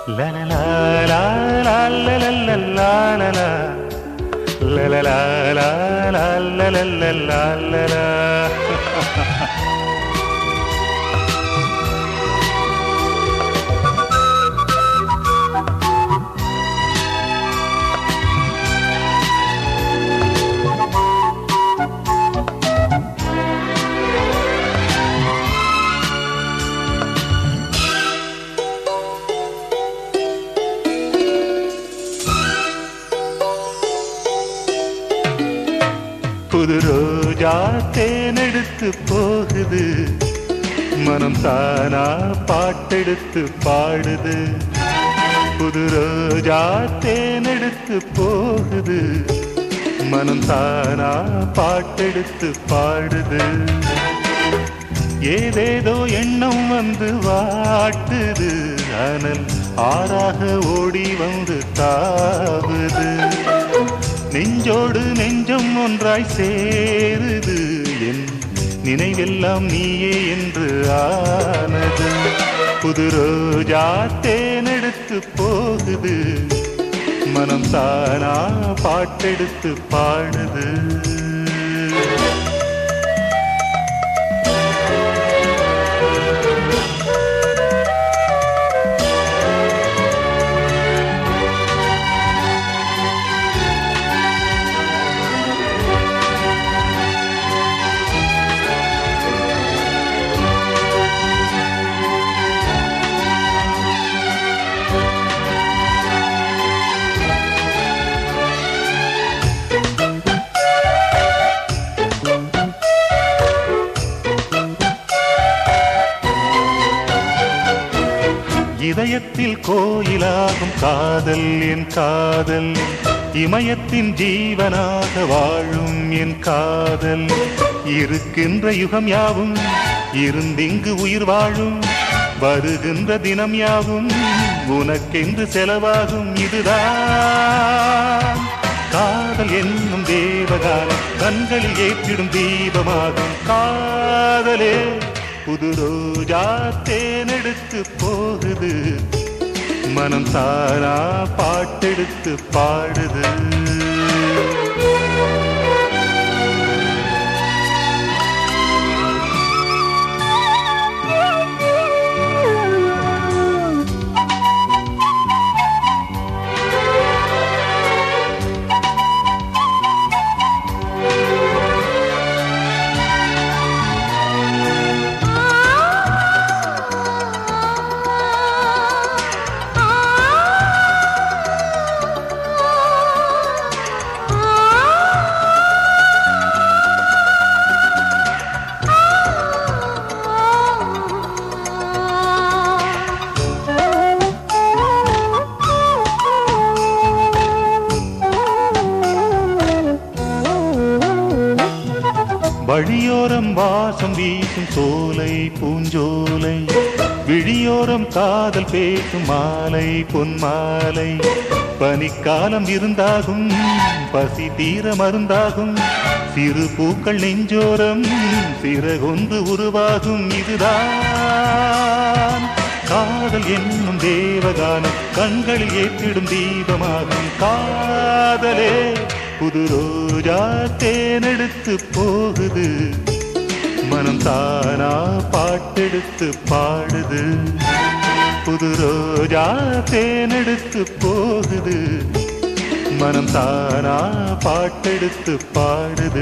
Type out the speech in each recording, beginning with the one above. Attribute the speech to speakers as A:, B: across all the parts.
A: La la la la la la la la la la la la la la la la la la la la. புது ரோஜா தேனெடுத்து போகுது, மனம் தானா பாட்டெடுத்து பாடுது. புது ரோஜா தேனெடுத்து போகுது, மனம் தானா பாட்டெடுத்து பாடுது. ஏதேதோ எண்ணம் வந்து வாட்டுது, அனல் ஆறாக ஓடி வந்து தாவுது. நெஞ்சோடு நெஞ்சம் ஒன்றாய் சேருது, என் நினைவெல்லாம் நீயே என்று ஆனது. புது ரோஜா தேனெடுத்து போகுது, மனம் தானா பாட்டெடுத்து பாடுது. இதயத்தில் கோயிலாகும் காதல் என் காதல், இமயத்தின் ஜீவனாக வாழும் என் காதல். இருக்கின்ற யுகம் யாவும் இருந்திங்கு உயிர் வாழும், வருகின்ற தினம் யாவும் உனக்கென்று செலவாகும். இதுதான் காதல் என்னும் தேவகானம், கண்களில் ஏற்றிடும் தீபமாகும் காதலே. புது ரோஜா தேனெடுத்து போகுது, மனம் தானா பாட்டெடுத்து பாடுது. வழியோரம் வாசம் வீசும் சோலை பூஞ்சோலை, விழியோரம் காதல் பேசும் மாலை பொன்மாலை. பனிக்காலம் இருந்தாகும், பசி தீர மருந்தாகும், சிறு பூக்கள் நெஞ்சோரம் சிறகொன்று உருவாகும். இதுதான் காதல் என்னும் தேவகானம், கண்களில் ஏற்றிடும் தீபமாகும் காதலே. புது ரோஜா தேனெடுத்து போகுது, மனம் தானா பாட்டெடுத்து பாடுது. புது ரோஜா தேனெடுத்து போகுது, மனம் தானா பாட்டெடுத்து பாடுது.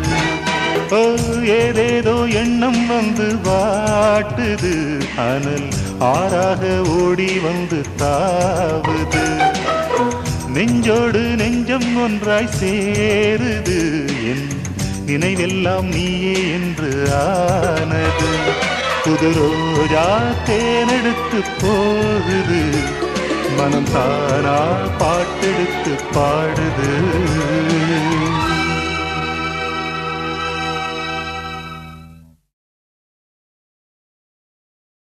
A: ஓ ஏதேதோ எண்ணம் வந்து வாட்டுது, அனல் ஆறாக ஓடி வந்து தாவுது. நெஞ்சோடு நெஞ்சம் ஒன்றாய் சேருது, என் நினைவெல்லாம் நீயே என்று ஆனது. புது ரோஜா தேனெடுத்து போகுது, மனம் தானா பாட்டெடுத்து பாடுது.